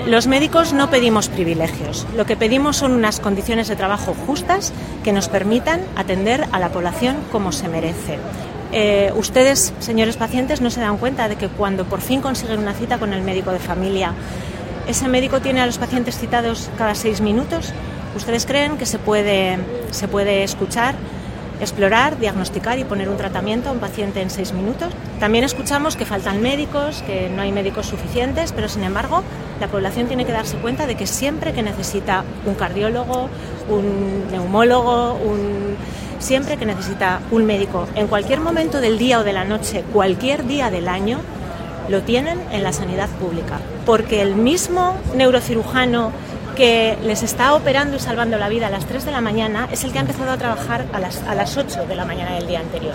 Los médicos no pedimos privilegios, lo que pedimos son unas condiciones de trabajo justas que nos permitan atender a la población como se merece. Ustedes, señores pacientes, no se dan cuenta de que cuando por fin consiguen una cita con el médico de familia, ese médico tiene a los pacientes citados cada 6 minutos. ¿Ustedes creen que se puede escuchar, explorar, diagnosticar y poner un tratamiento a un paciente en 6 minutos? También escuchamos que faltan médicos, que no hay médicos suficientes, pero sin embargo la población tiene que darse cuenta de que siempre que necesita un cardiólogo, un neumólogo, siempre que necesita un médico, en cualquier momento del día o de la noche, cualquier día del año, lo tienen en la sanidad pública. Porque el mismo neurocirujano que les está operando y salvando la vida a las 3 de la mañana es el que ha empezado a trabajar a las 8 de la mañana del día anterior.